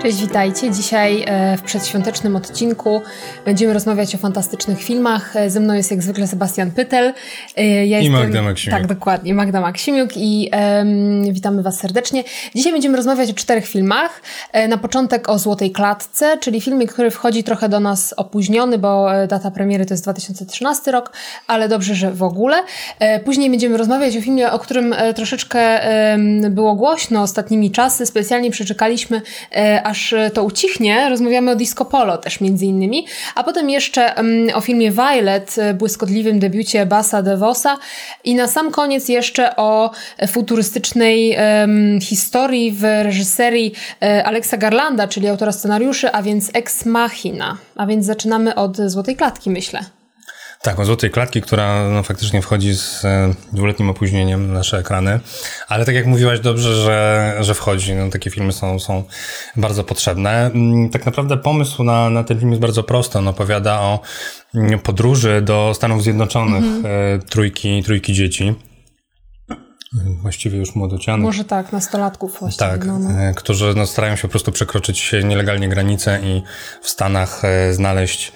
Cześć, witajcie. Dzisiaj w przedświątecznym odcinku będziemy rozmawiać o fantastycznych filmach. Ze mną jest jak zwykle Sebastian Pytel. I Magda Maksimiuk. Tak, dokładnie, Magda Maksimiuk i witamy Was serdecznie. Dzisiaj będziemy rozmawiać o 4 filmach. Na początek o Złotej Klatce, czyli filmie, który wchodzi trochę do nas opóźniony, bo data premiery to jest 2013 rok, ale dobrze, że w ogóle. Później będziemy rozmawiać o filmie, o którym troszeczkę było głośno ostatnimi czasy. Specjalnie przeczekaliśmy, aż to ucichnie. Rozmawiamy o Disco Polo też między innymi. A potem jeszcze o filmie Violet, błyskotliwym debiucie Bassa DeVosa. I na sam koniec jeszcze o futurystycznej historii w reżyserii Alexa Garlanda, czyli autora scenariuszy, a więc Ex Machina. A więc zaczynamy od Złotej Klatki, myślę. Tak, o Złotej Klatki, która faktycznie wchodzi z 2-letnim opóźnieniem na nasze ekrany, ale tak jak mówiłaś dobrze, że wchodzi. Takie filmy są bardzo potrzebne. Tak naprawdę pomysł na ten film jest bardzo prosty. On opowiada o podróży do Stanów Zjednoczonych trójki dzieci. Właściwie już młodocianych. Może tak, nastolatków właściwie. Tak, którzy starają się po prostu przekroczyć nielegalnie granicę i w Stanach znaleźć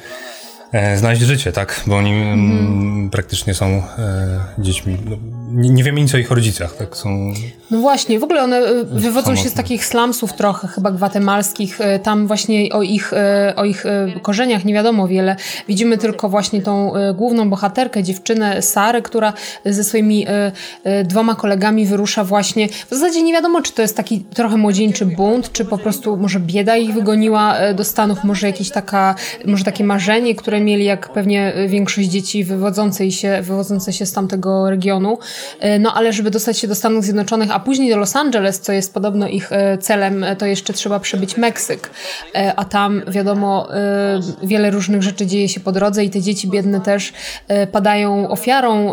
życie, tak? Bo oni praktycznie są dziećmi. Nie wiemy nic o ich rodzicach, tak? No właśnie, w ogóle one wywodzą się z takich slumsów trochę, chyba gwatemalskich. Tam właśnie o ich korzeniach nie wiadomo wiele. Widzimy tylko właśnie tą główną bohaterkę, dziewczynę Sarę, która ze swoimi 2 kolegami wyrusza właśnie. W zasadzie nie wiadomo, czy to jest taki trochę młodzieńczy bunt, czy po prostu może bieda ich wygoniła do Stanów, może takie marzenie, które mieli, jak pewnie większość dzieci wywodzące się z tamtego regionu. No ale żeby dostać się do Stanów Zjednoczonych, a później do Los Angeles, co jest podobno ich celem, to jeszcze trzeba przebyć Meksyk. A tam wiadomo, wiele różnych rzeczy dzieje się po drodze i te dzieci biedne też padają ofiarą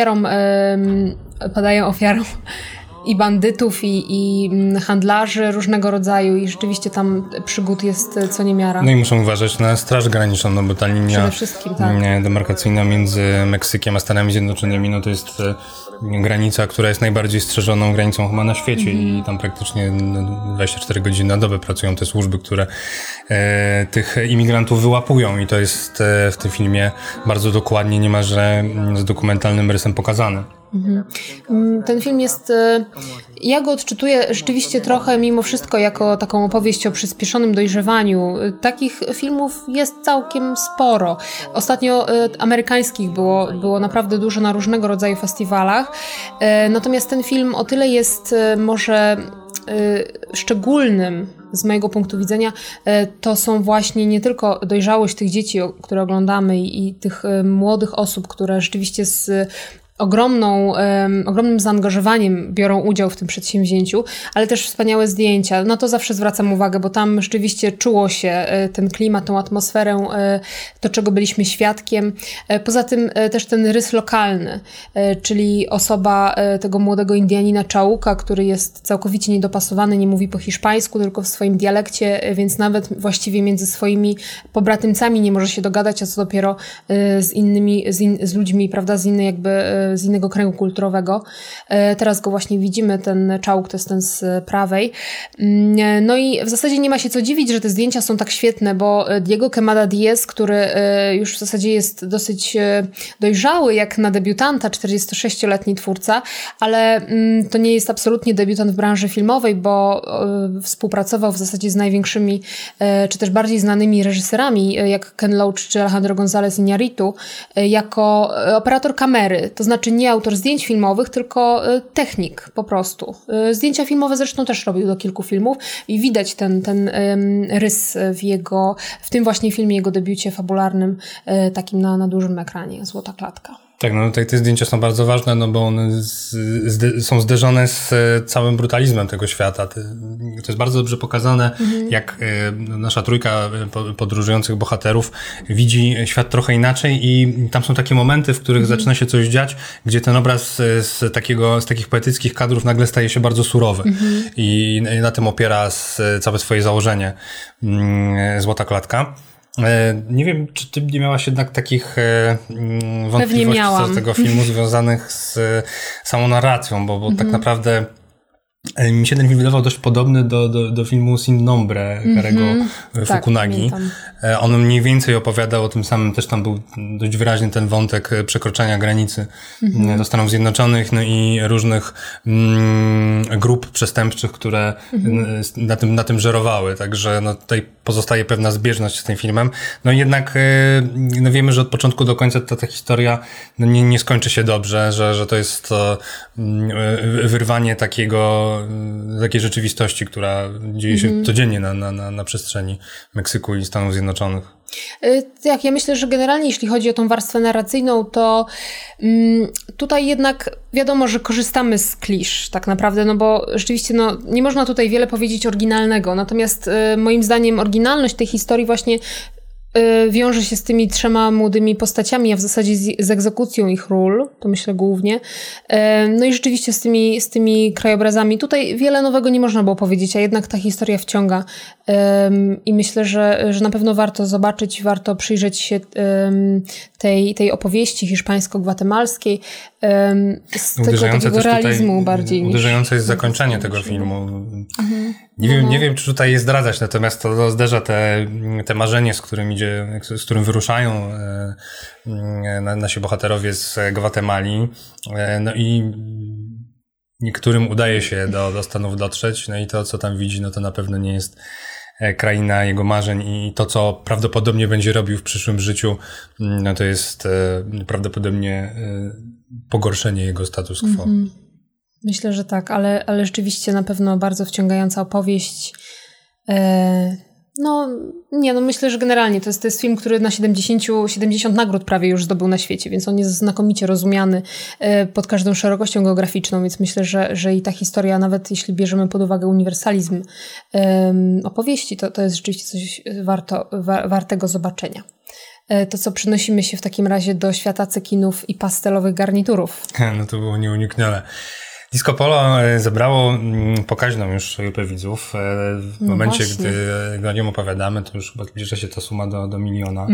i bandytów, i handlarzy różnego rodzaju i rzeczywiście tam przygód jest co niemiara. No i muszą uważać na Straż Graniczną, no bo ta linia demarkacyjna między Meksykiem a Stanami Zjednoczonymi, to jest granica, która jest najbardziej strzeżoną granicą chyba na świecie i tam praktycznie 24 godziny na dobę pracują te służby, które tych imigrantów wyłapują i to jest w tym filmie bardzo dokładnie, niemalże z dokumentalnym rysem pokazane. Ten film jest, ja go odczytuję rzeczywiście trochę mimo wszystko jako taką opowieść o przyspieszonym dojrzewaniu. Takich filmów jest całkiem sporo. Ostatnio amerykańskich było naprawdę dużo na różnego rodzaju festiwalach. Natomiast ten film o tyle jest może szczególnym z mojego punktu widzenia, to są właśnie nie tylko dojrzałość tych dzieci, które oglądamy i tych młodych osób, które rzeczywiście z ogromnym zaangażowaniem biorą udział w tym przedsięwzięciu, ale też wspaniałe zdjęcia. Na to zawsze zwracam uwagę, bo tam rzeczywiście czuło się ten klimat, tą atmosferę, to czego byliśmy świadkiem. Poza tym też ten rys lokalny, czyli osoba tego młodego Indianina Chauka, który jest całkowicie niedopasowany, nie mówi po hiszpańsku, tylko w swoim dialekcie, więc nawet właściwie między swoimi pobratymcami nie może się dogadać, a co dopiero z innymi, z ludźmi, prawda, z innego kręgu kulturowego. Teraz go właśnie widzimy, ten Chauk to jest ten z prawej. No i w zasadzie nie ma się co dziwić, że te zdjęcia są tak świetne, bo Diego Quemada Diaz, który już w zasadzie jest dosyć dojrzały jak na debiutanta, 46-letni twórca, ale to nie jest absolutnie debiutant w branży filmowej, bo współpracował w zasadzie z największymi, czy też bardziej znanymi reżyserami, jak Ken Loach czy Alejandro González Iñárritu, jako operator kamery. To znaczy nie autor zdjęć filmowych, tylko technik po prostu. Zdjęcia filmowe zresztą też robił do kilku filmów i widać ten rys w tym właśnie filmie, jego debiucie fabularnym, takim na dużym ekranie, Złota Klatka. Tak, te zdjęcia są bardzo ważne, bo one są zderzone z całym brutalizmem tego świata. To jest bardzo dobrze pokazane, jak nasza trójka podróżujących bohaterów widzi świat trochę inaczej i tam są takie momenty, w których zaczyna się coś dziać, gdzie ten obraz z takich poetyckich kadrów nagle staje się bardzo surowy. I na tym opiera całe swoje założenie Złota Klatka. Nie wiem, czy ty nie miałaś jednak takich wątpliwości co do tego filmu związanych z samą narracją, bo tak naprawdę Mi się ten film wydawał dość podobny do filmu Sin Nombre Karego Fukunagi. Tak, on mniej więcej opowiadał o tym samym, też tam był dość wyraźny ten wątek przekroczenia granicy do Stanów Zjednoczonych, no i różnych grup przestępczych, które na tym żerowały. Także no, tutaj pozostaje pewna zbieżność z tym filmem. No i jednak no wiemy, że od początku do końca ta historia no nie skończy się dobrze, że to jest wyrwanie takiej rzeczywistości, która dzieje się codziennie na przestrzeni Meksyku i Stanów Zjednoczonych. Tak, ja myślę, że generalnie jeśli chodzi o tą warstwę narracyjną, to tutaj jednak wiadomo, że korzystamy z klisz tak naprawdę, no bo rzeczywiście no, nie można tutaj wiele powiedzieć oryginalnego, natomiast moim zdaniem oryginalność tej historii właśnie wiąże się z tymi 3 młodymi postaciami, a w zasadzie z egzekucją ich ról, to myślę głównie. No i rzeczywiście z tymi krajobrazami. Tutaj wiele nowego nie można było powiedzieć, a jednak ta historia wciąga. I myślę, że na pewno warto zobaczyć, warto przyjrzeć się tej opowieści hiszpańsko-gwatemalskiej z tego takiego realizmu bardziej. Uderzające jest zakończenie tego filmu. Nie wiem, czy tutaj je zdradzać, natomiast to zderza te marzenie, z którym wyruszają nasi bohaterowie z Gwatemali. No i niektórym udaje się do Stanów dotrzeć, no i to, co tam widzi, no to na pewno nie jest kraina jego marzeń i to, co prawdopodobnie będzie robił w przyszłym życiu, no to jest prawdopodobnie pogorszenie jego status quo. Myślę, że tak, ale rzeczywiście na pewno bardzo wciągająca opowieść. Myślę, że generalnie to jest film, który na 70 nagród prawie już zdobył na świecie, więc on jest znakomicie rozumiany pod każdą szerokością geograficzną, więc myślę, że i ta historia, nawet jeśli bierzemy pod uwagę uniwersalizm opowieści, to jest rzeczywiście coś wartego zobaczenia. To co, przenosimy się w takim razie do świata cekinów i pastelowych garniturów. No to było nieuniknione. Disco Polo zebrało pokaźną już grupę widzów. W momencie, właśnie. gdy o nim opowiadamy, to już chyba zbliża się ta suma do 1 miliona.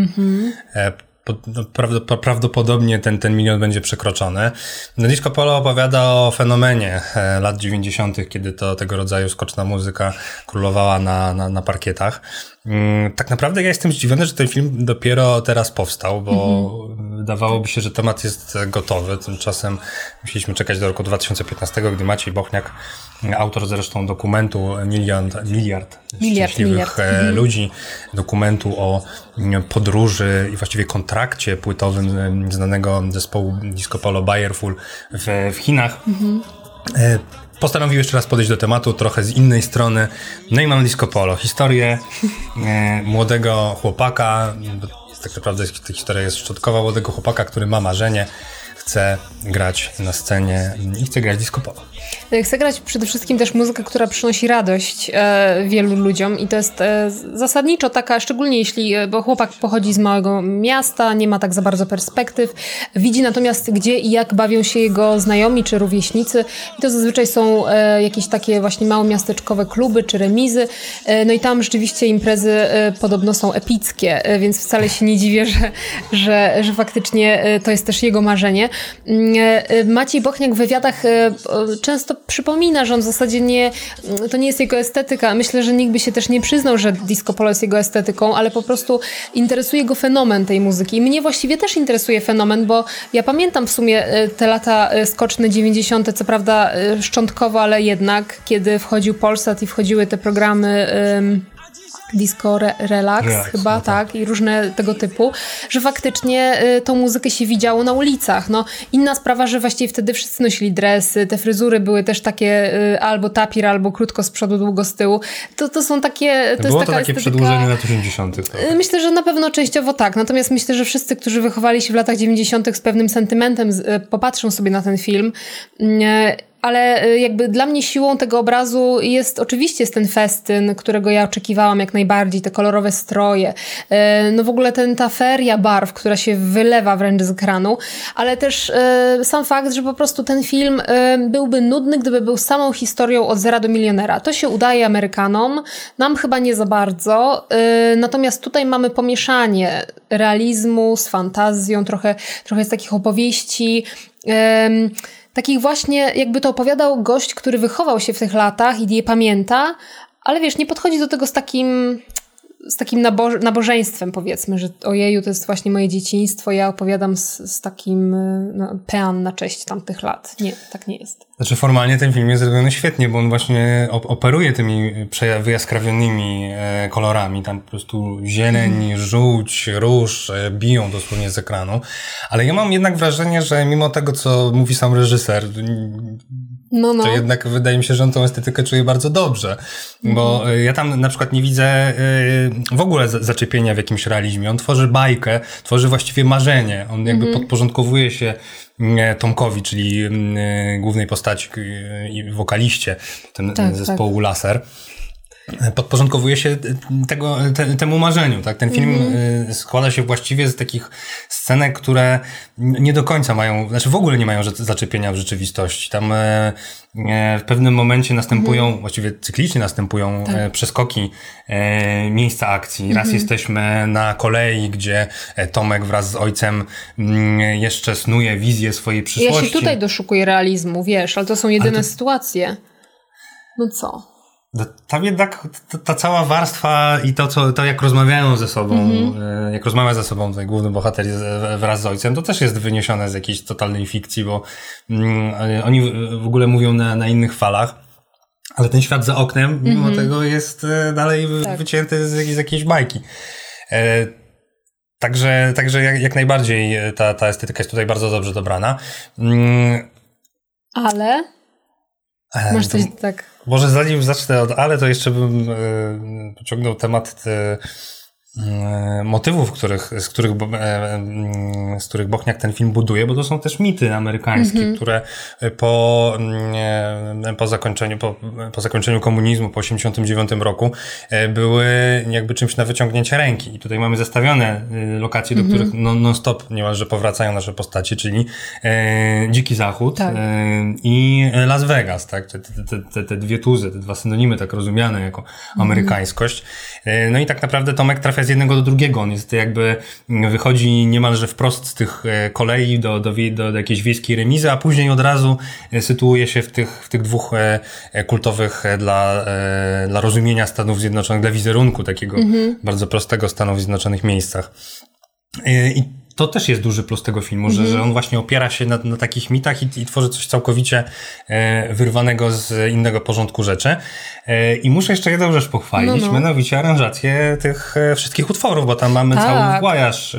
Prawdopodobnie ten 1 milion będzie przekroczony. No, Disco Polo opowiada o fenomenie lat 90., kiedy to tego rodzaju skoczna muzyka królowała na parkietach. Tak naprawdę ja jestem zdziwiony, że ten film dopiero teraz powstał, bo wydawałoby się, że temat jest gotowy. Tymczasem musieliśmy czekać do roku 2015, gdy Maciej Bochniak, autor zresztą dokumentu Miliard Szczęśliwych Ludzi, dokumentu o podróży i właściwie kontrakcie płytowym znanego zespołu Disco Polo Bayerful w Chinach. Postanowił jeszcze raz podejść do tematu trochę z innej strony. No i mamy Disco Polo. Historię młodego chłopaka, tak naprawdę ta historia jest szczątkowa, młodego chłopaka, który ma marzenie, chce grać na scenie i chce grać Disco Polo. Chcę grać przede wszystkim też muzykę, która przynosi radość wielu ludziom i to jest zasadniczo taka, szczególnie bo chłopak pochodzi z małego miasta, nie ma tak za bardzo perspektyw, widzi natomiast gdzie i jak bawią się jego znajomi czy rówieśnicy i to zazwyczaj są jakieś takie właśnie małomiasteczkowe kluby czy remizy, no i tam rzeczywiście imprezy podobno są epickie, więc wcale się nie dziwię, że faktycznie to jest też jego marzenie. Maciej Bochniak w wywiadach często przypomina, że on w zasadzie to nie jest jego estetyka. Myślę, że nikt by się też nie przyznał, że Disco Polo jest jego estetyką, ale po prostu interesuje go fenomen tej muzyki. I mnie właściwie też interesuje fenomen, bo ja pamiętam w sumie te lata skoczne 90., co prawda szczątkowo, ale jednak, kiedy wchodził Polsat i wchodziły te programy Disco Relax chyba, no tak, i różne tego typu, że faktycznie tą muzykę się widziało na ulicach. No, inna sprawa, że właściwie wtedy wszyscy nosili dresy, te fryzury były też takie albo tapir, albo krótko z przodu, długo z tyłu. To są takie... Było to takie przedłużenie lat 80. Myślę, że na pewno częściowo tak. Natomiast myślę, że wszyscy, którzy wychowali się w latach 90. z pewnym sentymentem popatrzą sobie na ten film. Ale jakby dla mnie siłą tego obrazu jest ten festyn, którego ja oczekiwałam jak najbardziej, te kolorowe stroje, no w ogóle ta feria barw, która się wylewa wręcz z ekranu, ale też sam fakt, że po prostu ten film byłby nudny, gdyby był samą historią od zera do milionera. To się udaje Amerykanom, nam chyba nie za bardzo, natomiast tutaj mamy pomieszanie realizmu z fantazją, trochę z takich opowieści, takich właśnie, jakby to opowiadał gość, który wychował się w tych latach i je pamięta, ale wiesz, nie podchodzi do tego z takim nabożeństwem, powiedzmy, że ojeju, to jest właśnie moje dzieciństwo, ja opowiadam z takim pean na cześć tamtych lat. Nie, tak nie jest. Znaczy formalnie ten film jest zrobiony świetnie, bo on właśnie operuje tymi wyjaskrawionymi kolorami. Tam po prostu zieleń, żółć, róż biją dosłownie z ekranu. Ale ja mam jednak wrażenie, że mimo tego, co mówi sam reżyser, to jednak wydaje mi się, że on tą estetykę czuje bardzo dobrze. Bo ja tam na przykład nie widzę w ogóle zaczepienia w jakimś realizmie. On tworzy bajkę, tworzy właściwie marzenie. On jakby podporządkowuje się Tomkowi, czyli głównej postaci i wokaliście zespołu Laser. Podporządkowuje się temu marzeniu, tak? Ten film składa się właściwie z takich scenek, które nie do końca mają, znaczy w ogóle nie mają zaczepienia w rzeczywistości. Tam w pewnym momencie następują, właściwie cyklicznie następują przeskoki miejsca akcji. Raz jesteśmy na kolei, gdzie Tomek wraz z ojcem jeszcze snuje wizję swojej przyszłości. Ja się tutaj doszukuję realizmu, wiesz, ale to są jedyne sytuacje. No co? Tam jednak ta cała warstwa i to jak rozmawiają ze sobą, jak rozmawia ze sobą ten główny bohater wraz z ojcem, to też jest wyniesione z jakiejś totalnej fikcji, bo oni w ogóle mówią na innych falach, ale ten świat za oknem, mimo tego jest dalej wycięty z jakiejś bajki. Także jak najbardziej ta estetyka jest tutaj bardzo dobrze dobrana. Ale? Masz coś tak... Może zanim zacznę od ale, to jeszcze bym pociągnął temat motywów, z których Bochniak ten film buduje, bo to są też mity amerykańskie, które po zakończeniu komunizmu, po 1989 roku były jakby czymś na wyciągnięcie ręki. I tutaj mamy zestawione lokacje, do których non-stop niemalże powracają nasze postaci, czyli Dziki Zachód i Las Vegas, tak? Te dwie tuzy, te dwa synonimy tak rozumiane jako amerykańskość. No i tak naprawdę Tomek trafia z jednego do drugiego. On jest jakby, wychodzi niemalże wprost z tych kolei do jakiejś wiejskiej remizy, a później od razu sytuuje się w tych dwóch kultowych dla rozumienia Stanów Zjednoczonych, dla wizerunku takiego bardzo prostego Stanów Zjednoczonych miejscach. I to też jest duży plus tego filmu, że on właśnie opiera się na takich mitach i tworzy coś całkowicie wyrwanego z innego porządku rzeczy. I muszę jeszcze jedną rzecz pochwalić, mianowicie aranżację tych wszystkich utworów, bo tam mamy cały włajarz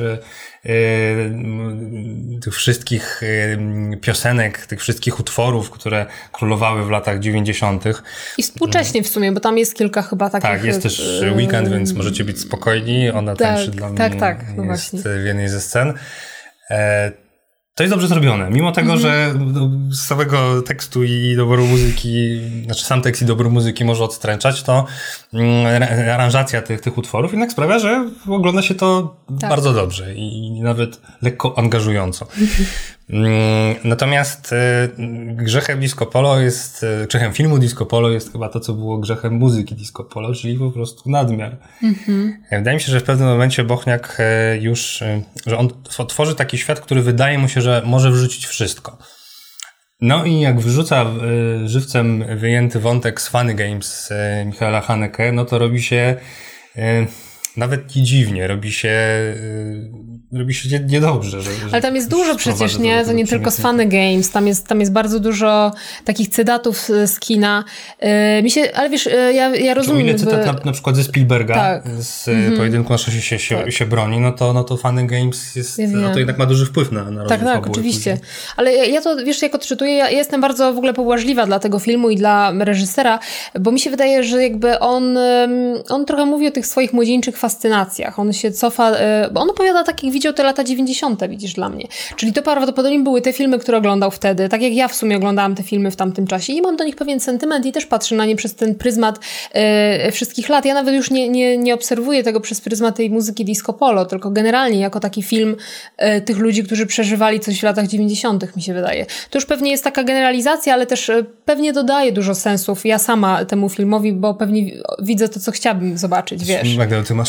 tych wszystkich piosenek, tych wszystkich utworów, które królowały w latach 90. I współcześnie w sumie, bo tam jest kilka chyba takich... Tak, jest też Weekend, więc możecie być spokojni. Ona tańczy dla mnie no jest w jednej ze scen. To jest dobrze zrobione. Mimo tego, że z całego tekstu i doboru muzyki, znaczy sam tekst i dobór muzyki może odstręczać, to aranżacja tych utworów jednak sprawia, że ogląda się to bardzo dobrze i nawet lekko angażująco. Natomiast grzechem Disco Polo jest, grzechem filmu Disco Polo jest chyba to, co było grzechem muzyki Disco Polo, czyli po prostu nadmiar. Wydaje mi się, że w pewnym momencie Bochniak że on tworzy taki świat, który wydaje mu się, że może wrzucić wszystko. No i jak wrzuca żywcem wyjęty wątek z Funny Games Michaela Haneke, no to robi się nawet nie dziwnie, robi się niedobrze. Ale tam jest dużo przecież, nie? To nie tylko z Funny Games. Tam jest bardzo dużo takich cytatów z kina. Ale wiesz, ja rozumiem... O ile cytat na przykład ze Spielberga, z Pojedynku na szosie się broni, no to Funny Games jest, to jednak ma duży wpływ na rozwój fabuły. Tak, oczywiście. Później. Ale ja to, wiesz, jak odczytuję, ja jestem bardzo w ogóle pobłażliwa dla tego filmu i dla reżysera, bo mi się wydaje, że jakby on trochę mówi o tych swoich młodzieńczych fascynacjach. On się cofa, bo on opowiada takich, widział te lata 90, widzisz, dla mnie. Czyli to prawdopodobnie były te filmy, które oglądał wtedy, tak jak ja w sumie oglądałam te filmy w tamtym czasie i mam do nich pewien sentyment i też patrzę na nie przez ten pryzmat wszystkich lat. Ja nawet już nie obserwuję tego przez pryzmat tej muzyki disco polo, tylko generalnie jako taki film tych ludzi, którzy przeżywali coś w latach 90, mi się wydaje. To już pewnie jest taka generalizacja, ale też pewnie dodaje dużo sensów ja sama temu filmowi, bo pewnie widzę to, co chciałabym zobaczyć, wiesz. Magda, ty masz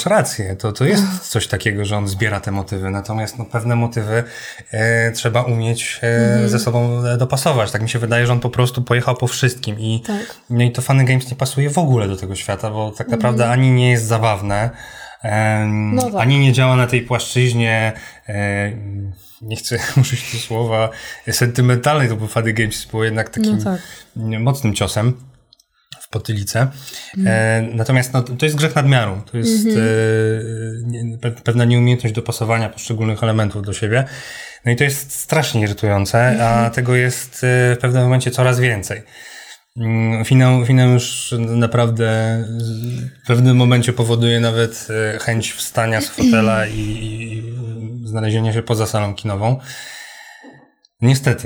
masz rację, to jest coś takiego, że on zbiera te motywy, natomiast no, pewne motywy trzeba umieć ze sobą dopasować. Tak mi się wydaje, że on po prostu pojechał po wszystkim i, no i to Funny Games nie pasuje w ogóle do tego świata, bo tak naprawdę ani nie jest zabawne, ani nie działa na tej płaszczyźnie, nie chcę użyć tego słowa sentymentalnej, to był Funny Games, było jednak takim mocnym ciosem w potylicę. Natomiast no, to jest grzech nadmiaru. To jest pewna nieumiejętność dopasowania poszczególnych elementów do siebie. No i to jest strasznie irytujące, a tego jest w pewnym momencie coraz więcej. Finał już naprawdę w pewnym momencie powoduje nawet chęć wstania z fotela i znalezienia się poza salą kinową. Niestety,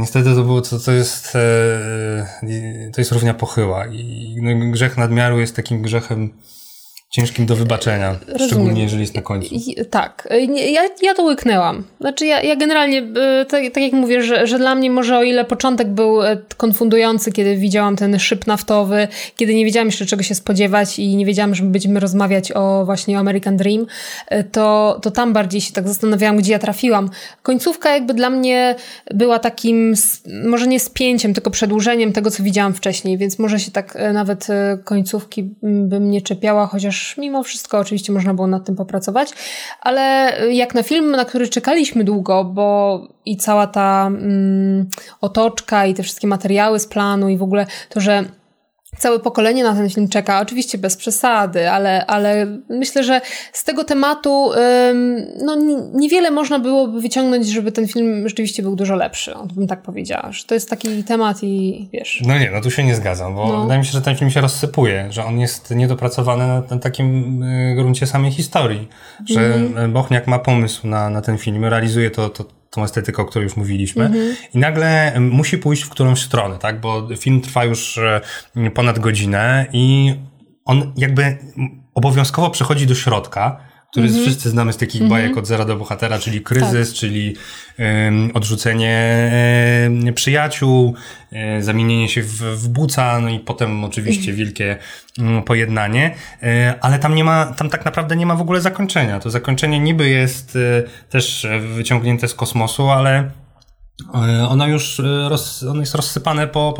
to jest równia pochyła i grzech nadmiaru jest takim grzechem ciężkim do wybaczenia, szczególnie jeżeli jest na końcu. Tak, ja to łyknęłam. Znaczy ja generalnie, tak jak mówię, że dla mnie może o ile początek był konfundujący, kiedy widziałam ten szyb naftowy, kiedy nie wiedziałam jeszcze czego się spodziewać i nie wiedziałam, że będziemy rozmawiać właśnie o American Dream, to tam bardziej się tak zastanawiałam, gdzie ja trafiłam. Końcówka jakby dla mnie była takim, może nie spięciem, tylko przedłużeniem tego, co widziałam wcześniej, więc może się tak nawet końcówki bym nie czepiała, chociaż mimo wszystko oczywiście można było nad tym popracować, ale jak na film, na który czekaliśmy długo, bo i cała ta otoczka i te wszystkie materiały z planu i w ogóle to, że całe pokolenie na ten film czeka, oczywiście bez przesady, ale myślę, że z tego tematu niewiele można byłoby wyciągnąć, żeby ten film rzeczywiście był dużo lepszy. Bym tak powiedziała, że to jest taki temat i wiesz... No tu się nie zgadzam, bo wydaje mi się, że ten film się rozsypuje, że on jest niedopracowany na takim gruncie samej historii, że Bochniak ma pomysł na ten film, realizuje tą estetykę, o której już mówiliśmy i nagle musi pójść w którąś stronę, tak? Bo film trwa już ponad godzinę i on jakby obowiązkowo przechodzi do środka, który wszyscy znamy z takich bajek od Zera do bohatera, czyli kryzys, czyli odrzucenie przyjaciół, zamienienie się w buca, no i potem oczywiście wielkie pojednanie, ale tam tak naprawdę nie ma w ogóle zakończenia. To zakończenie niby jest też wyciągnięte z kosmosu, ale ono już ono jest rozsypane po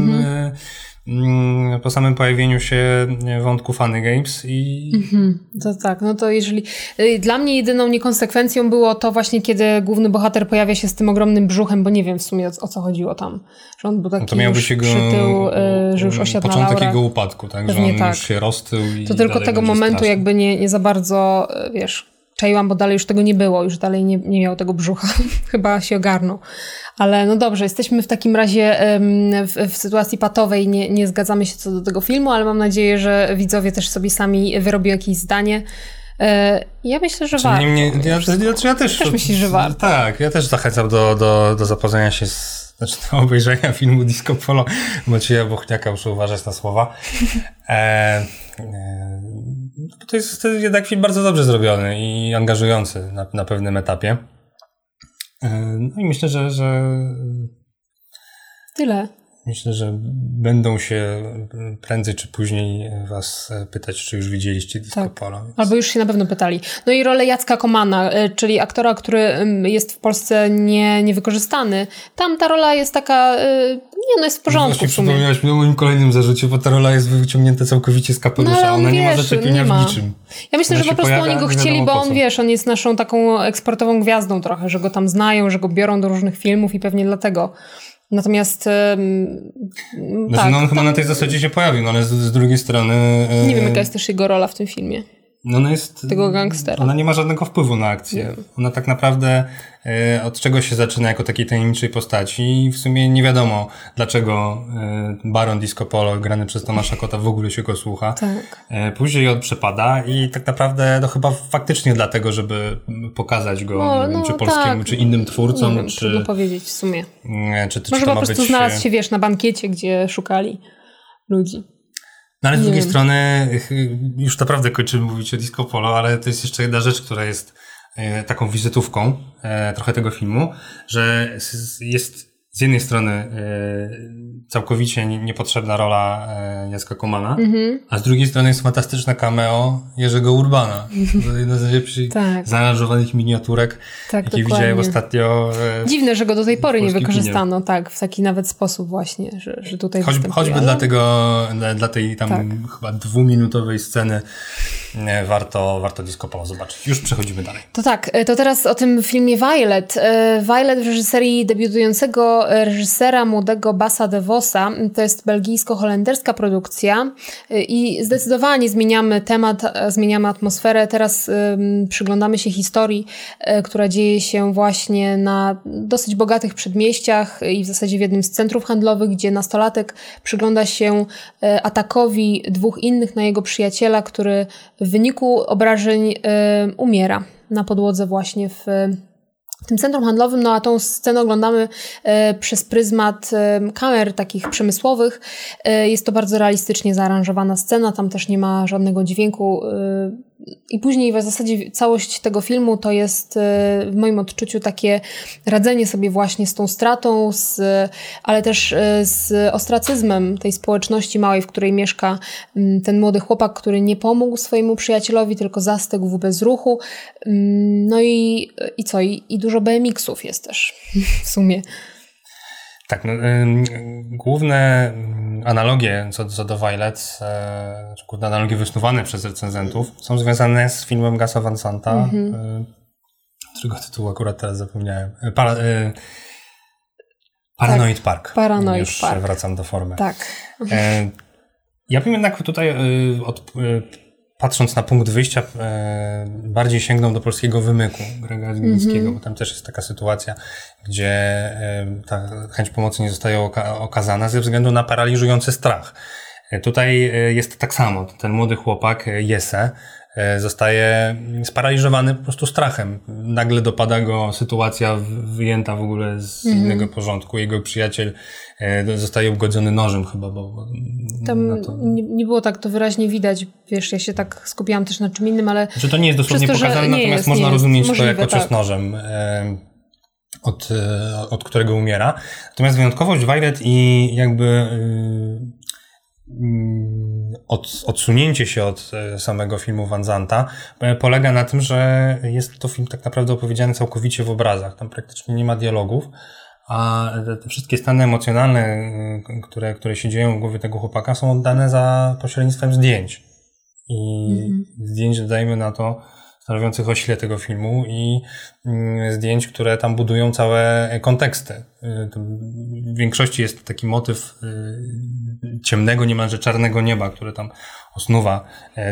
samym pojawieniu się wątku Funny Games i... To tak, no to jeżeli... Dla mnie jedyną niekonsekwencją było to właśnie, kiedy główny bohater pojawia się z tym ogromnym brzuchem, bo nie wiem w sumie o co chodziło tam. Że on był taki to miał być przytył, że już osiadł na laurach. Początek jego upadku, tak? Pewnie że on już się roztył i to tylko tego momentu strasznie. Jakby nie za bardzo, wiesz, czaiłam, bo dalej już tego nie było, już dalej nie miał tego brzucha. Chyba się ogarnął. Ale no dobrze, jesteśmy w takim razie w sytuacji patowej, nie zgadzamy się co do tego filmu, ale mam nadzieję, że widzowie też sobie sami wyrobią jakieś zdanie. Ja myślę, że warto. Ja też myślę, że warto. Tak, ja też zachęcam do zapoznania się do obejrzenia filmu Disco Polo Macieja Bochniaka, muszę uważać na słowa. To jest jednak film bardzo dobrze zrobiony i angażujący na pewnym etapie. No i myślę, że tyle. Myślę, że będą się prędzej czy później was pytać, czy już widzieliście Disco Polo. Więc... Albo już się na pewno pytali. No i rolę Jacka Komana, czyli aktora, który jest w Polsce niewykorzystany. Tam ta rola jest taka, jest w porządku w sumie. Przypomniałaś mi o moim kolejnym zarzucie, bo ta rola jest wyciągnięta całkowicie z kapelusza. Ona nie ma zaczepienia w niczym. Ja myślę, że po prostu oni go chcieli, bo on jest naszą taką eksportową gwiazdą trochę, że go tam znają, że go biorą do różnych filmów i pewnie dlatego. Natomiast on chyba na tej zasadzie się pojawił, no ale z drugiej strony... Nie wiem, jaka jest też jego rola w tym filmie. Ona jest... Tego gangstera. Ona nie ma żadnego wpływu na akcję. Nie. Ona tak naprawdę od czego się zaczyna jako takiej tajemniczej postaci i w sumie nie wiadomo, dlaczego Baron Disco Polo grany przez Tomasza Kota w ogóle się go słucha. Tak. Później on przepada i tak naprawdę chyba faktycznie dlatego, żeby pokazać go czy polskiemu, czy innym twórcom. Nie wiem, trudno powiedzieć w sumie. Może to po prostu znalazł się, na bankiecie, gdzie szukali ludzi. No ale z drugiej strony, już naprawdę kończymy mówić o Disco Polo, ale to jest jeszcze jedna rzecz, która jest taką wizytówką trochę tego filmu, że jest z jednej strony całkowicie niepotrzebna rola Jacka Komana, a z drugiej strony jest fantastyczne cameo Jerzego Urbana. To jedna z najlepszych zaaranżowanych miniaturek, jakie widziałem ostatnio. Dziwne, że go do tej pory nie wykorzystano w taki nawet sposób właśnie, że tutaj choćby dla tej tam chyba 2-minutowej sceny warto Disco Polo zobaczyć. Już przechodzimy dalej. To teraz o tym filmie Violet. Violet w reżyserii debiutującego reżysera młodego Basa de Vosa. To jest belgijsko-holenderska produkcja i zdecydowanie zmieniamy temat, zmieniamy atmosferę. Teraz przyglądamy się historii, która dzieje się właśnie na dosyć bogatych przedmieściach i w zasadzie w jednym z centrów handlowych, gdzie nastolatek przygląda się atakowi 2 innych na jego przyjaciela, który w wyniku obrażeń umiera na podłodze właśnie w tym centrum handlowym. No a tą scenę oglądamy przez pryzmat kamer takich przemysłowych. Jest to bardzo realistycznie zaaranżowana scena, tam też nie ma żadnego dźwięku. I później w zasadzie całość tego filmu to jest w moim odczuciu takie radzenie sobie właśnie z tą stratą, ale też z ostracyzmem tej społeczności małej, w której mieszka ten młody chłopak, który nie pomógł swojemu przyjacielowi, tylko zastygł w bezruchu. No i co? I dużo BMX-ów jest też w sumie. Tak, główne analogie co do Violet, główne analogie wysnuwane przez recenzentów są związane z filmem Gasa Van Santa, którego tytułu akurat teraz zapomniałem. Paranoid Park. Paranoid Park. Wracam do formy. Tak. Ja bym jednak tutaj patrząc na punkt wyjścia, bardziej sięgnął do polskiego Wymyku Grega Glińskiego, bo tam też jest taka sytuacja, gdzie ta chęć pomocy nie zostaje okazana ze względu na paraliżujący strach. Tutaj jest tak samo. Ten młody chłopak, Jesse, zostaje sparaliżowany po prostu strachem. Nagle dopada go sytuacja wyjęta w ogóle z innego porządku. Jego przyjaciel zostaje ugodzony nożem chyba, bo tam nie było tak to wyraźnie widać. Wiesz, ja się tak skupiałam też na czym innym, ale... Że to nie jest dosłownie pokazane, natomiast można rozumieć to jako cios nożem, od którego umiera. Natomiast wyjątkowość Violet i jakby odsunięcie się od samego filmu Van Santa polega na tym, że jest to film tak naprawdę opowiedziany całkowicie w obrazach. Tam praktycznie nie ma dialogów, a te wszystkie stany emocjonalne, które się dzieją w głowie tego chłopaka, są oddane za pośrednictwem zdjęć. I zdjęć, dodajmy na to, stanowiących o sile tego filmu i zdjęć, które tam budują całe konteksty. W większości jest taki motyw ciemnego, niemalże czarnego nieba, które tam osnuwa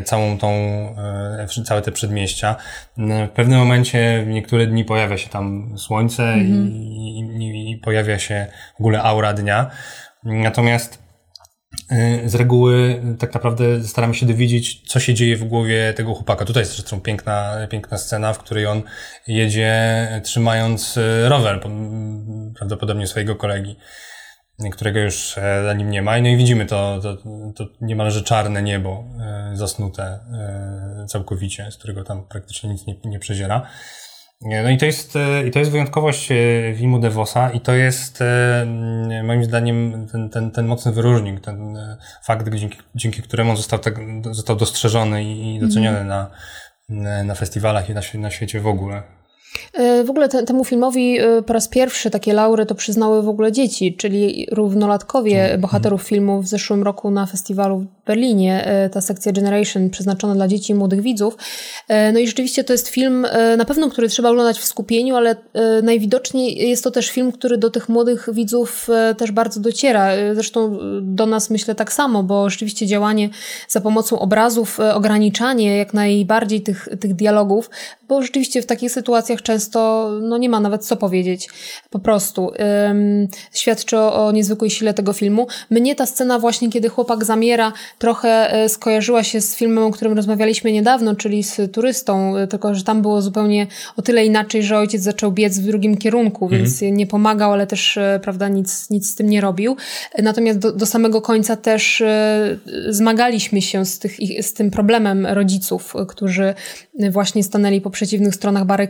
całe te przedmieścia. W pewnym momencie w niektóre dni pojawia się tam słońce i pojawia się w ogóle aura dnia. Natomiast z reguły tak naprawdę staramy się dowiedzieć, co się dzieje w głowie tego chłopaka. Tutaj jest zresztą piękna scena, w której on jedzie trzymając rower, prawdopodobnie swojego kolegi, którego już za nim nie ma. No i widzimy to niemalże czarne niebo zasnute całkowicie, z którego tam praktycznie nic nie przeziera. No i to jest wyjątkowość filmu de Vosa i to jest moim zdaniem ten mocny wyróżnik, ten fakt, dzięki któremu on został dostrzeżony i doceniony na festiwalach i na świecie w ogóle. W ogóle temu filmowi po raz pierwszy takie laury to przyznały w ogóle dzieci, czyli równolatkowie bohaterów filmu w zeszłym roku na festiwalu w Berlinie, ta sekcja Generation przeznaczona dla dzieci i młodych widzów. No i rzeczywiście to jest film na pewno, który trzeba oglądać w skupieniu, ale najwidoczniej jest to też film, który do tych młodych widzów też bardzo dociera. Zresztą do nas myślę tak samo, bo rzeczywiście działanie za pomocą obrazów, ograniczanie jak najbardziej tych dialogów, bo rzeczywiście w takich sytuacjach często nie ma nawet co powiedzieć. Po prostu świadczy o niezwykłej sile tego filmu. Mnie ta scena właśnie, kiedy chłopak zamiera, trochę skojarzyła się z filmem, o którym rozmawialiśmy niedawno, czyli z Turystą, tylko że tam było zupełnie o tyle inaczej, że ojciec zaczął biec w drugim kierunku, więc nie pomagał, ale też prawda, nic z tym nie robił. Natomiast do samego końca też zmagaliśmy się z tym problemem rodziców, którzy właśnie stanęli po przeciwnych stronach barykady.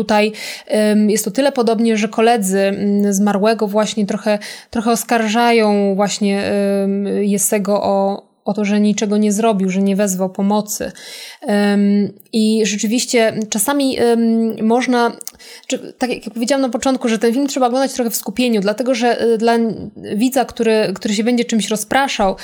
tutaj jest to tyle podobnie, że koledzy zmarłego właśnie trochę oskarżają właśnie Jessego o to, że niczego nie zrobił, że nie wezwał pomocy. I rzeczywiście czasami można, tak jak powiedziałam na początku, że ten film trzeba oglądać trochę w skupieniu, dlatego że dla widza, który się będzie czymś rozpraszał,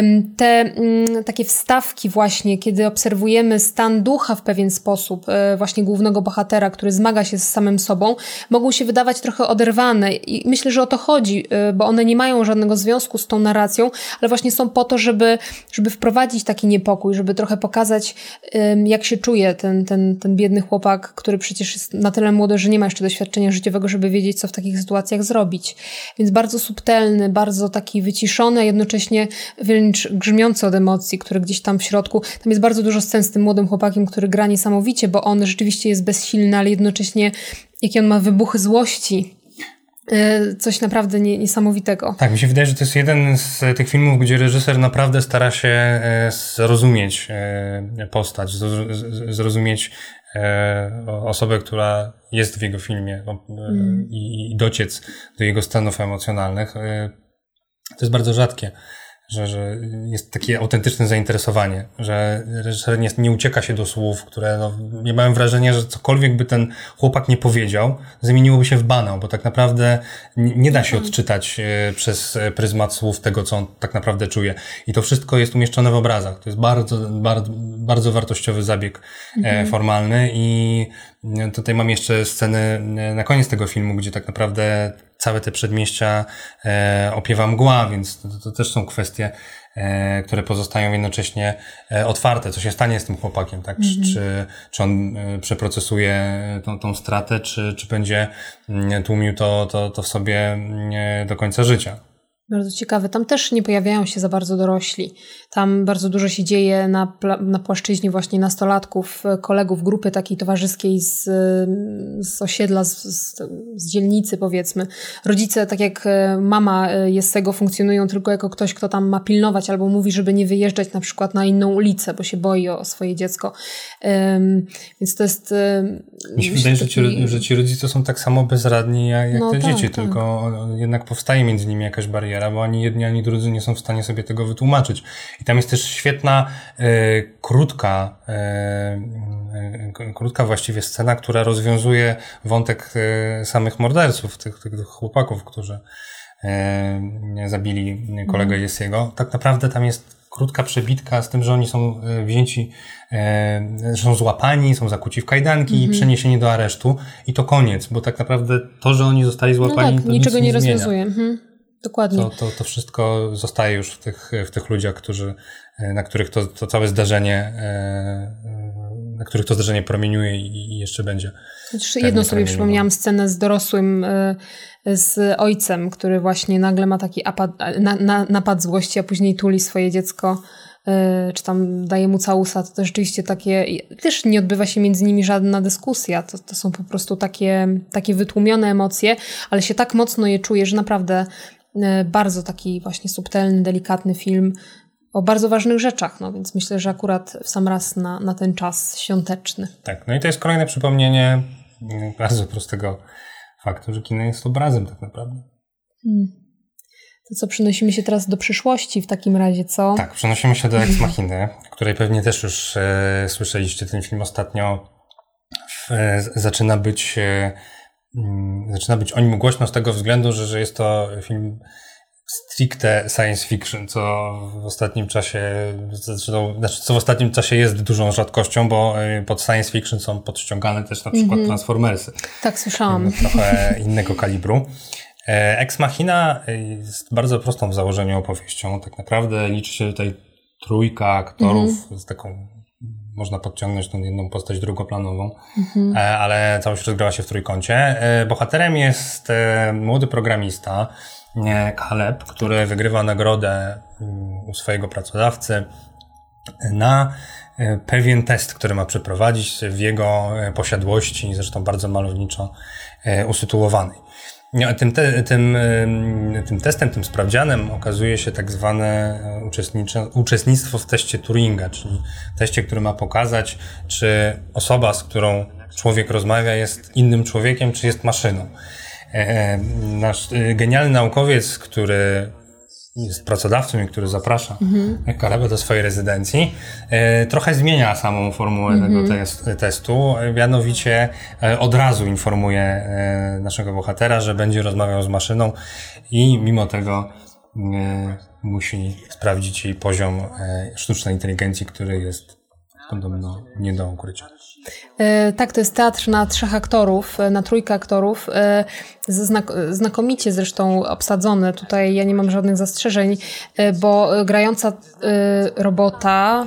te takie wstawki właśnie, kiedy obserwujemy stan ducha w pewien sposób właśnie głównego bohatera, który zmaga się z samym sobą, mogą się wydawać trochę oderwane i myślę, że o to chodzi, bo one nie mają żadnego związku z tą narracją, ale właśnie są po to, żeby wprowadzić taki niepokój, żeby trochę pokazać, jak się czuje ten biedny chłopak, który przecież jest na tyle młody, że nie ma jeszcze doświadczenia życiowego, żeby wiedzieć, co w takich sytuacjach zrobić. Więc bardzo subtelny, bardzo taki wyciszony, a jednocześnie wręcz grzmiący od emocji, który gdzieś tam w środku. Tam jest bardzo dużo scen z tym młodym chłopakiem, który gra niesamowicie, bo on rzeczywiście jest bezsilny, ale jednocześnie jakie on ma wybuchy złości. Coś naprawdę niesamowitego. Tak, mi się wydaje, że to jest jeden z tych filmów, gdzie reżyser naprawdę stara się zrozumieć postać, zrozumieć osobę, która jest w jego filmie i dociec do jego stanów emocjonalnych. To jest bardzo rzadkie, że jest takie autentyczne zainteresowanie, że reżyser nie ucieka się do słów, które nie miałem wrażenia, że cokolwiek by ten chłopak nie powiedział, zamieniłoby się w banał, bo tak naprawdę nie da się odczytać przez pryzmat słów tego, co on tak naprawdę czuje. I to wszystko jest umieszczone w obrazach. To jest bardzo, bardzo, bardzo wartościowy zabieg formalny i tutaj mam jeszcze sceny na koniec tego filmu, gdzie tak naprawdę całe te przedmieścia opiewa mgła, więc to też są kwestie, które pozostają jednocześnie otwarte. Co się stanie z tym chłopakiem, tak? Czy on przeprocesuje tą stratę, czy będzie tłumił to w sobie do końca życia. Bardzo ciekawe. Tam też nie pojawiają się za bardzo dorośli. Tam bardzo dużo się dzieje na płaszczyźnie właśnie nastolatków, kolegów, grupy takiej towarzyskiej z osiedla, z dzielnicy powiedzmy. Rodzice, tak jak mama Jessego, funkcjonują tylko jako ktoś, kto tam ma pilnować albo mówi, żeby nie wyjeżdżać na przykład na inną ulicę, bo się boi o swoje dziecko. Więc to jest... Mi się wydaje, że ci rodzice są tak samo bezradni jak te dzieci, tylko jednak powstaje między nimi jakaś bariera, bo ani jedni, ani drudzy nie są w stanie sobie tego wytłumaczyć. I tam jest też świetna, krótka właściwie scena, która rozwiązuje wątek samych morderców, tych chłopaków, którzy zabili kolegę Jessiego. Tak naprawdę tam jest krótka przebitka z tym, że oni są wzięci, że są złapani, są zakuci w kajdanki i przeniesieni do aresztu i to koniec, bo tak naprawdę to, że oni zostali złapani, to niczego nie rozwiązuje. Dokładnie. To wszystko zostaje już w tych ludziach, na których to całe zdarzenie, na których to zdarzenie promieniuje i jeszcze będzie. Jedną sobie przypomniałam scenę z dorosłym, z ojcem, który właśnie nagle ma taki napad złości, a później tuli swoje dziecko, czy tam daje mu całusa. To rzeczywiście takie, też nie odbywa się między nimi żadna dyskusja. To są po prostu takie wytłumione emocje, ale się tak mocno je czuje, że naprawdę bardzo taki właśnie subtelny, delikatny film o bardzo ważnych rzeczach, więc myślę, że akurat w sam raz na ten czas świąteczny. Tak, no i to jest kolejne przypomnienie bardzo prostego faktu, że kino jest obrazem tak naprawdę. To co, przenosimy się teraz do przyszłości w takim razie, co? Tak, przenosimy się do Ex Machiny, której pewnie też już słyszeliście. Ten film ostatnio zaczyna być o nim głośno z tego względu, że jest to film stricte science fiction, co w ostatnim czasie jest dużą rzadkością, bo pod science fiction są podściągane też na przykład Transformersy. Tak, słyszałam. Trochę innego kalibru. Ex Machina jest bardzo prostą w założeniu opowieścią. Tak naprawdę liczy się tutaj trójka aktorów z taką, można podciągnąć tą jedną postać drugoplanową, ale całość rozgrywa się w trójkącie. Bohaterem jest młody programista, Caleb, który wygrywa nagrodę u swojego pracodawcy na pewien test, który ma przeprowadzić w jego posiadłości, zresztą bardzo malowniczo usytuowanej. Tym testem, tym sprawdzianem okazuje się tak zwane uczestnictwo w teście Turinga, czyli teście, który ma pokazać, czy osoba, z którą człowiek rozmawia, jest innym człowiekiem, czy jest maszyną. Nasz genialny naukowiec, który jest pracodawcą i który zaprasza Caleba do swojej rezydencji, trochę zmienia samą formułę tego testu, mianowicie od razu informuje naszego bohatera, że będzie rozmawiał z maszyną i mimo tego musi sprawdzić jej poziom sztucznej inteligencji, który jest podobno nie do ukrycia. Tak, to jest teatr na 3 aktorów, na 3 aktorów, znakomicie zresztą obsadzone. Tutaj ja nie mam żadnych zastrzeżeń, bo grająca robota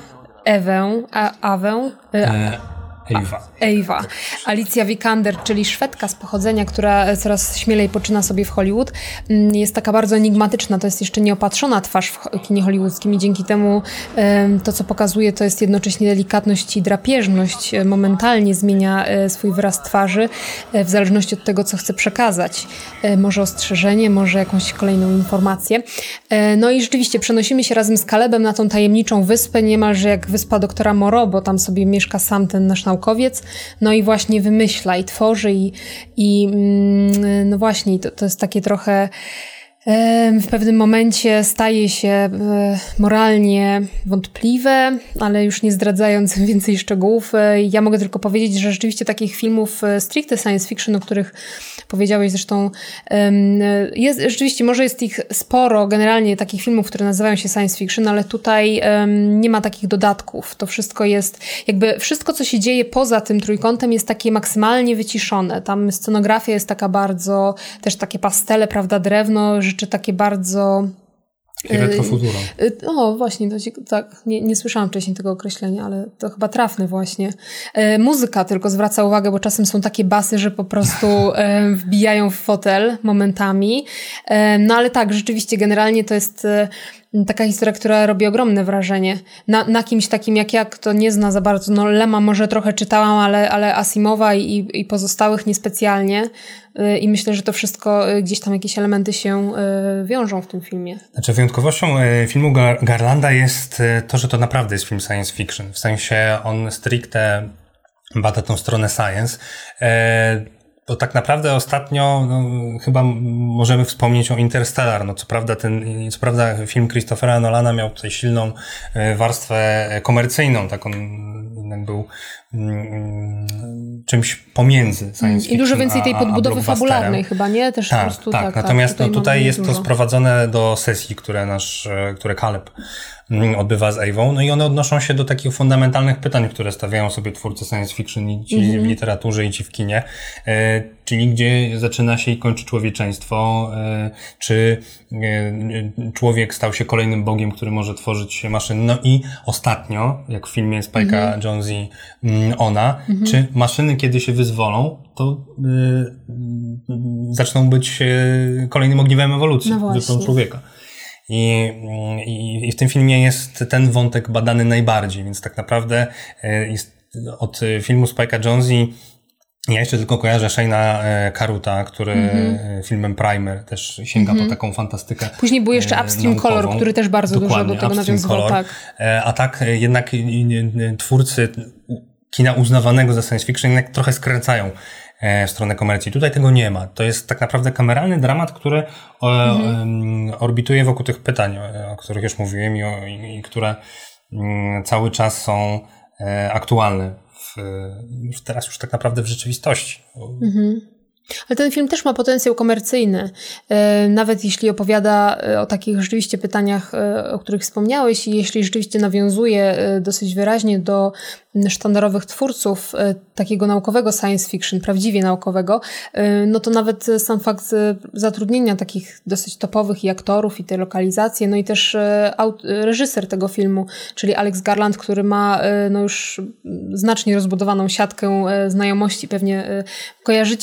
Ewa. Alicja Vikander, czyli Szwedka z pochodzenia, która coraz śmielej poczyna sobie w Hollywood, jest taka bardzo enigmatyczna. To jest jeszcze nieopatrzona twarz w kinie hollywoodzkim i dzięki temu to, co pokazuje, to jest jednocześnie delikatność i drapieżność. Momentalnie zmienia swój wyraz twarzy w zależności od tego, co chce przekazać. Może ostrzeżenie, może jakąś kolejną informację. No i rzeczywiście przenosimy się razem z Calebem na tą tajemniczą wyspę, niemalże jak wyspa doktora Moreau, bo tam sobie mieszka sam ten nasz naukowiec, no i właśnie wymyśla i tworzy i no właśnie to jest takie trochę w pewnym momencie staje się moralnie wątpliwe, ale już nie zdradzając więcej szczegółów, ja mogę tylko powiedzieć, że rzeczywiście takich filmów stricte science fiction, o których powiedziałeś zresztą, jest, rzeczywiście może jest ich sporo, generalnie takich filmów, które nazywają się science fiction, ale tutaj nie ma takich dodatków. To wszystko jest, jakby wszystko, co się dzieje poza tym trójkątem jest takie maksymalnie wyciszone. Tam scenografia jest taka bardzo, też takie pastele, prawda, drewno, rzeczy takie bardzo... Retrofuturo. O, właśnie, tak, nie słyszałam wcześniej tego określenia, ale to chyba trafne właśnie. Muzyka tylko zwraca uwagę, bo czasem są takie basy, że po prostu wbijają w fotel momentami. No ale tak, rzeczywiście, generalnie to jest taka historia, która robi ogromne wrażenie. Na kimś takim jak ja, kto nie zna za bardzo, no Lema może trochę czytałam, ale Asimowa i pozostałych niespecjalnie. I myślę, że to wszystko, gdzieś tam jakieś elementy się wiążą w tym filmie. Znaczy wyjątkowością filmu Garlanda jest to, że to naprawdę jest film science fiction. W sensie on stricte bada tą stronę science. Bo tak naprawdę ostatnio chyba możemy wspomnieć o Interstellar. Co prawda film Christophera Nolana miał tutaj silną warstwę komercyjną, tak on jednak był czymś pomiędzy science fiction i dużo więcej tej podbudowy fabularnej chyba, nie? Też tak, po prostu, tak. Natomiast tutaj jest to sprowadzone do sesji, które Caleb odbywa z Ewą, no i one odnoszą się do takich fundamentalnych pytań, które stawiają sobie twórcy science fiction i ci w literaturze i ci w kinie, czyli gdzie zaczyna się i kończy człowieczeństwo, czy człowiek stał się kolejnym bogiem, który może tworzyć maszyny, no i ostatnio, jak w filmie Spike'a Jonze Ona, czy maszyny kiedy się wyzwolą, to zaczną być kolejnym ogniwem ewolucji, wyplą człowieka. I w tym filmie jest ten wątek badany najbardziej, więc tak naprawdę jest od filmu Spike'a Jonze ja jeszcze tylko kojarzę Shane'a Caruta, który filmem Primer też sięga po taką fantastykę. Później był jeszcze Upstream naukową. Color, który też bardzo dużo do tego nawiązywał. Tak. A tak jednak twórcy kina uznawanego za science fiction jednak trochę skręcają w stronę komercji. Tutaj tego nie ma. To jest tak naprawdę kameralny dramat, który orbituje wokół tych pytań, o których już mówiłem i które cały czas są aktualne teraz już tak naprawdę w rzeczywistości. Ale ten film też ma potencjał komercyjny. Nawet jeśli opowiada o takich rzeczywiście pytaniach, o których wspomniałeś i jeśli rzeczywiście nawiązuje dosyć wyraźnie do sztandarowych twórców takiego naukowego science fiction, prawdziwie naukowego, no to nawet sam fakt zatrudnienia takich dosyć topowych i aktorów i te lokalizacje, no i też reżyser tego filmu, czyli Alex Garland, który ma no już znacznie rozbudowaną siatkę znajomości, pewnie kojarzycie go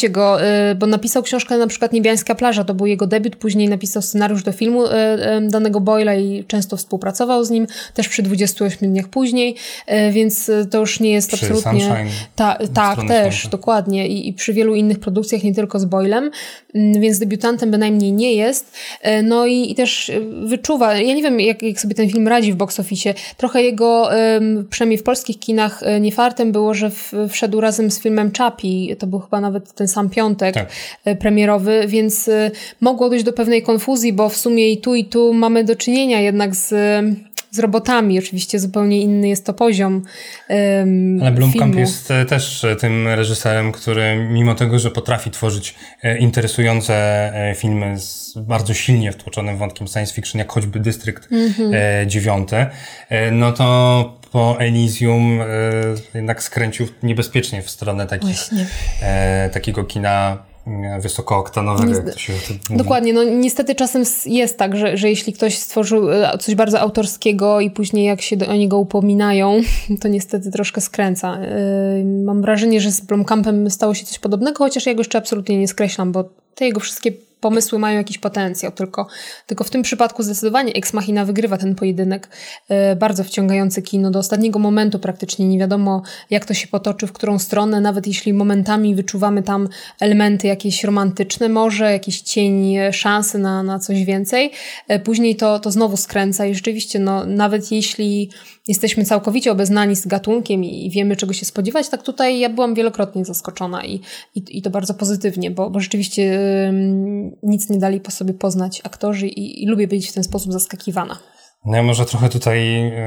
bo napisał książkę na przykład Niebiańska plaża, to był jego debiut, później napisał scenariusz do filmu danego Boyla i często współpracował z nim, też przy 28 dniach później, więc to już nie jest przy absolutnie... Sunshine, tak, też, dokładnie. I przy wielu innych produkcjach, nie tylko z Boylem, więc debiutantem bynajmniej nie jest. No i też wyczuwa, ja nie wiem jak sobie ten film radzi w box office, trochę jego, przynajmniej w polskich kinach, nie fartem było, że wszedł razem z filmem Chappie, to był chyba nawet ten sam piątek premierowy, więc mogło dojść do pewnej konfuzji, bo w sumie i tu mamy do czynienia jednak z robotami. Oczywiście zupełnie inny jest to poziom Ale Blomkamp filmu. jest też tym reżyserem, który mimo tego, że potrafi tworzyć interesujące filmy z bardzo silnie wtłoczonym wątkiem science fiction, jak choćby Dystrykt 9, no to po Elysium jednak skręcił niebezpiecznie w stronę takiego kina wysokooktanowego, jak to się mówi. Dokładnie, no niestety czasem jest tak, że jeśli ktoś stworzył coś bardzo autorskiego i później jak się o niego upominają, to niestety troszkę skręca. Mam wrażenie, że z Blomkampem stało się coś podobnego, chociaż ja go jeszcze absolutnie nie skreślam, bo te jego wszystkie pomysły mają jakiś potencjał, tylko w tym przypadku zdecydowanie Ex Machina wygrywa ten pojedynek. Bardzo wciągający kino, do ostatniego momentu praktycznie nie wiadomo jak to się potoczy, w którą stronę, nawet jeśli momentami wyczuwamy tam elementy jakieś romantyczne może, jakiś cień szansy na coś więcej. Później to znowu skręca i rzeczywiście no, nawet jeśli jesteśmy całkowicie obeznani z gatunkiem i wiemy czego się spodziewać, tak tutaj ja byłam wielokrotnie zaskoczona i to bardzo pozytywnie, bo rzeczywiście nic nie dali po sobie poznać aktorzy i lubię być w ten sposób zaskakiwana. No ja może trochę tutaj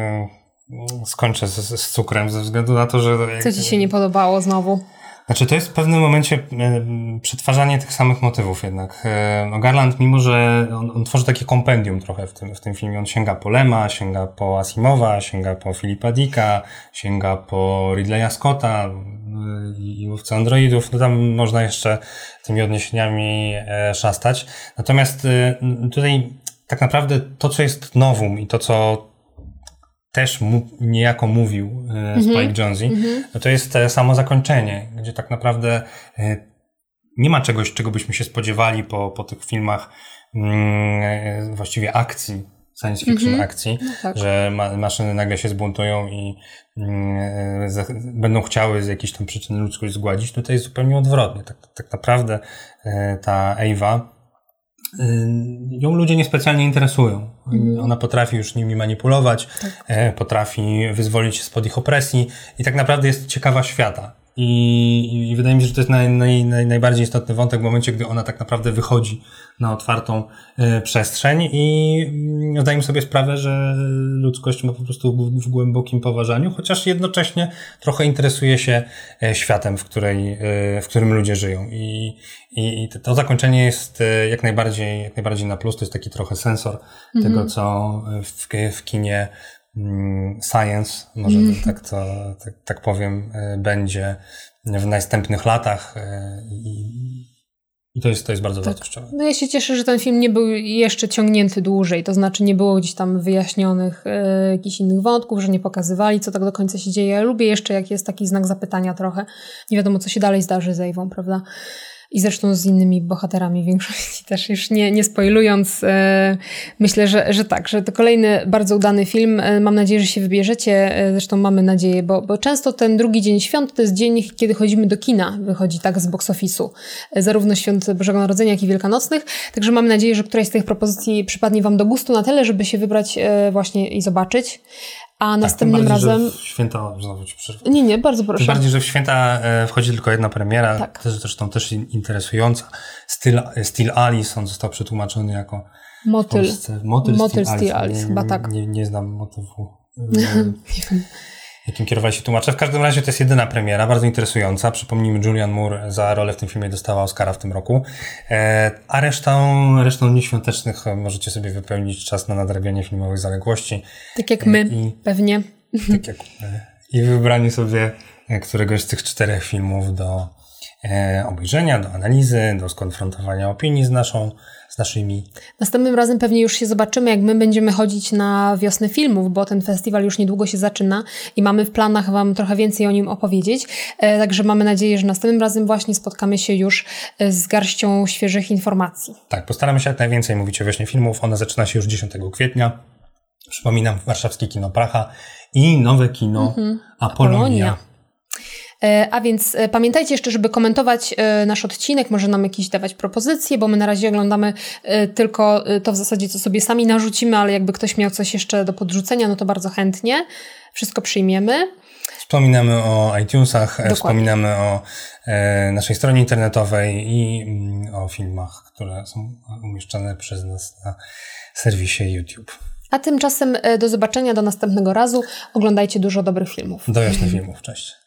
skończę z cukrem ze względu na to, że... Co ci się nie podobało znowu? Znaczy to jest w pewnym momencie przetwarzanie tych samych motywów jednak. No Garland, mimo że on tworzy takie kompendium trochę w tym filmie, on sięga po Lema, sięga po Asimowa, sięga po Philippa Dicka, sięga po Ridleya Scotta i Łowcę Androidów, no tam można jeszcze tymi odniesieniami szastać. Natomiast tutaj tak naprawdę to, co jest nowum i to, co też niejako mówił Spike Jonze, no to jest samo zakończenie, gdzie tak naprawdę nie ma czegoś, czego byśmy się spodziewali po tych filmach właściwie akcji, science fiction akcji, no tak. Że maszyny nagle się zbuntują i będą chciały z jakiejś tam przyczyny ludzkość zgładzić. Tutaj jest zupełnie odwrotnie. Tak naprawdę ta Ewa, ją ludzie niespecjalnie interesują. Ona potrafi już nimi manipulować, potrafi wyzwolić się spod ich opresji i tak naprawdę jest ciekawa świata. I wydaje mi się, że to jest najbardziej istotny wątek w momencie, gdy ona tak naprawdę wychodzi na otwartą przestrzeń i zdajemy sobie sprawę, że ludzkość ma po prostu w głębokim poważaniu, chociaż jednocześnie trochę interesuje się światem, w którym ludzie żyją. I to zakończenie jest jak najbardziej na plus. To jest taki trochę sensor tego, co w kinie science, może tak powiem, będzie w następnych latach i to jest bardzo wartościowe. No ja się cieszę, że ten film nie był jeszcze ciągnięty dłużej, to znaczy nie było gdzieś tam wyjaśnionych jakichś innych wątków, że nie pokazywali, co tak do końca się dzieje. Ja lubię jeszcze, jak jest taki znak zapytania trochę. Nie wiadomo, co się dalej zdarzy z Ewą, prawda? I zresztą z innymi bohaterami w większości też już nie spoilując, myślę, że tak, że to kolejny bardzo udany film. Mam nadzieję, że się wybierzecie. Zresztą mamy nadzieję, bo często ten drugi dzień świąt to jest dzień, kiedy chodzimy do kina. Wychodzi tak z box office'u. Zarówno świąt Bożego Narodzenia, jak i wielkanocnych. Także mamy nadzieję, że któraś z tych propozycji przypadnie wam do gustu na tyle, żeby się wybrać właśnie i zobaczyć. A następnym razem... w święta... Znowu ci przerwę. Nie, bardzo proszę. Tym bardziej, że w święta wchodzi tylko jedna premiera. Tak. Zresztą też interesująca. Styl Alice, on został przetłumaczony jako... Motyl Styl Alice, chyba tak. Nie znam motywu. Jakim kierowali się tłumacze. W każdym razie to jest jedyna premiera, bardzo interesująca. Przypomnijmy, Julianne Moore za rolę w tym filmie dostała Oscara w tym roku. A resztą dni świątecznych możecie sobie wypełnić czas na nadrabianie filmowych zaległości. Tak jak my, pewnie. Tak jak my. I wybranie sobie któregoś z tych 4 filmów obejrzenia, do analizy, do skonfrontowania opinii z naszymi. Następnym razem pewnie już się zobaczymy, jak my będziemy chodzić na Wiosnę Filmów, bo ten festiwal już niedługo się zaczyna i mamy w planach Wam trochę więcej o nim opowiedzieć. Także mamy nadzieję, że następnym razem właśnie spotkamy się już z garścią świeżych informacji. Tak, postaramy się jak najwięcej mówić o Wiośnie Filmów. Ona zaczyna się już 10 kwietnia. Przypominam, warszawskie Kino Praha i nowe kino Apolonia. A więc pamiętajcie jeszcze, żeby komentować nasz odcinek, może nam jakieś dawać propozycje, bo my na razie oglądamy tylko to w zasadzie, co sobie sami narzucimy, ale jakby ktoś miał coś jeszcze do podrzucenia, no to bardzo chętnie. Wszystko przyjmiemy. Wspominamy o iTunesach, Dokładnie. Wspominamy o naszej stronie internetowej i o filmach, które są umieszczane przez nas na serwisie YouTube. A tymczasem do zobaczenia, do następnego razu. Oglądajcie dużo dobrych filmów. Do Wiosny Filmów. Cześć.